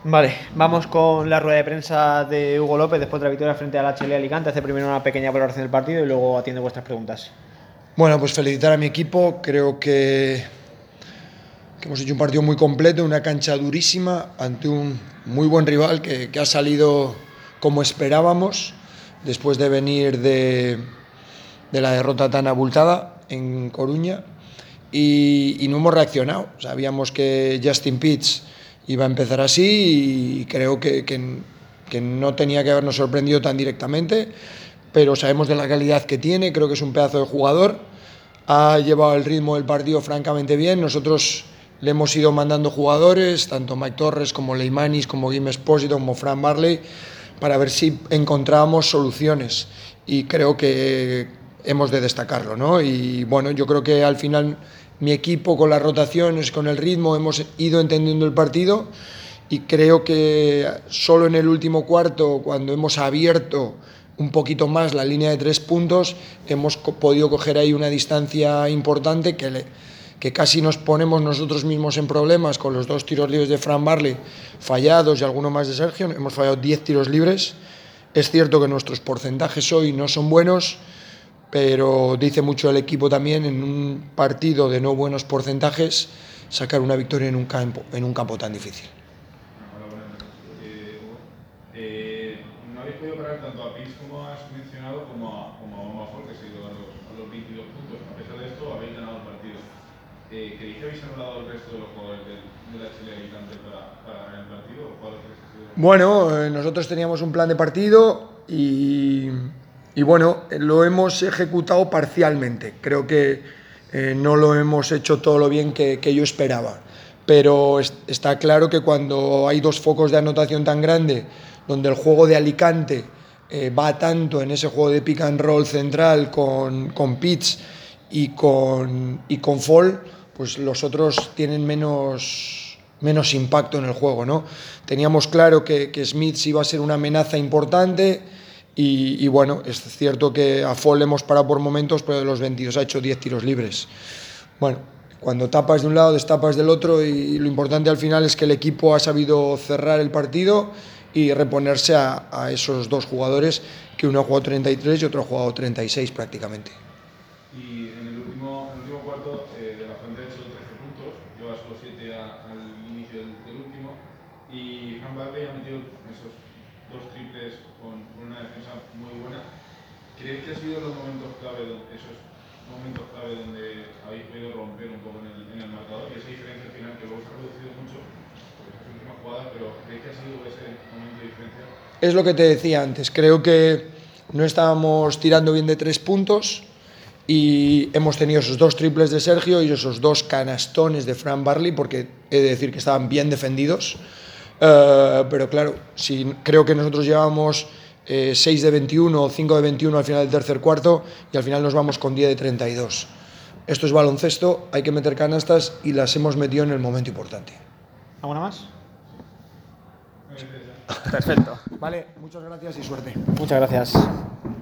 Vale, vamos con la rueda de prensa de Hugo López después de la victoria frente al HL Alicante. Hace primero una pequeña valoración del partido y luego atiende vuestras preguntas. Bueno, pues felicitar a mi equipo. Creo que hemos hecho un partido muy completo, una cancha durísima ante un muy buen rival que ha salido como esperábamos después de venir de la derrota tan abultada en Coruña y no hemos reaccionado. Sabíamos que Justin Pitts iba a empezar así y creo que no tenía que habernos sorprendido tan directamente, pero sabemos de la calidad que tiene, creo que es un pedazo de jugador, ha llevado el ritmo del partido francamente bien. Nosotros le hemos ido mandando jugadores, tanto Mike Torres como Leimanis, como Guim Espósito, como Fran Barley, para ver si encontrábamos soluciones, y creo que hemos de destacarlo, ¿no? Y bueno, yo creo que al final mi equipo, con las rotaciones, con el ritmo, hemos ido entendiendo el partido, y creo que solo en el último cuarto, cuando hemos abierto un poquito más la línea de 3 puntos, hemos podido coger ahí una distancia importante que casi nos ponemos nosotros mismos en problemas con los 2 tiros libres de Fran Barley fallados y alguno más de Sergio. Hemos fallado 10 tiros libres. Es cierto que nuestros porcentajes hoy no son buenos, pero dice mucho el equipo también en un partido de no buenos porcentajes sacar una victoria en un campo tan difícil. No habéis podido parar tanto a Pitts como has mencionado como a Omafol, que se ha ido a los 22 puntos. A pesar de esto, habéis ganado el partido. ¿Creéis que habéis anulado el resto de los jugadores del HL Alicante para ganar el partido? ¿O cuál creéis que ha sido? Bueno, nosotros teníamos un plan de partido y bueno, lo hemos ejecutado parcialmente. Creo que no lo hemos hecho todo lo bien que yo esperaba. Pero está claro que cuando hay 2 focos de anotación tan grande, donde el juego de Alicante va tanto en ese juego de pick and roll central con Pitts y con Fall, pues los otros tienen menos impacto en el juego, ¿no? Teníamos claro que Smith iba a ser una amenaza importante y bueno, es cierto que a Fall hemos parado por momentos, pero de los 22 ha hecho 10 tiros libres. Bueno, cuando tapas de un lado, destapas del otro, y lo importante al final es que el equipo ha sabido cerrar el partido y reponerse a esos 2 jugadores, que uno ha jugado 33 y otro ha jugado 36 prácticamente. Y en el último cuarto, de la Fuente ha hecho 13 puntos, lleva solo 7 al inicio del último, y Fran Barley ha metido esos 2 triples con una defensa muy buena. ¿Creéis que ha sido esos momentos clave donde habéis podido romper un poco en el marcador, y esa diferencia al final que luego se ha reducido mucho por estas últimas jugadas, pero creéis que ha sido ese momento de diferencia? Es lo que te decía antes, creo que no estábamos tirando bien de 3 puntos y hemos tenido esos 2 triples de Sergio y esos 2 canastones de Fran Barley, porque he de decir que estaban bien defendidos. Pero claro, si creo que nosotros llevamos 6 de 21 o 5 de 21 al final del tercer cuarto, y al final nos vamos con 10 de 32. Esto es baloncesto, hay que meter canastas y las hemos metido en el momento importante. ¿Alguna más? Sí. Perfecto. Vale, muchas gracias y suerte. Muchas gracias.